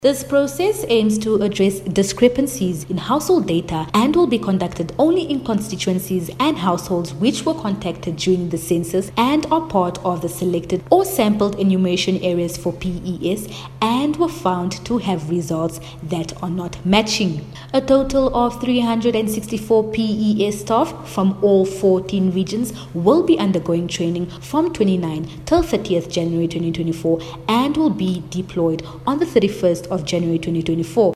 This process aims to address discrepancies in household data and will be conducted only in constituencies and households which were contacted during the census and are part of the selected or sampled enumeration areas for PES and were found to have results that are not matching. A total of 364 PES staff from all 14 regions will be undergoing training from 29 till 30th January 2024 and will be deployed on the 31st of January 2024.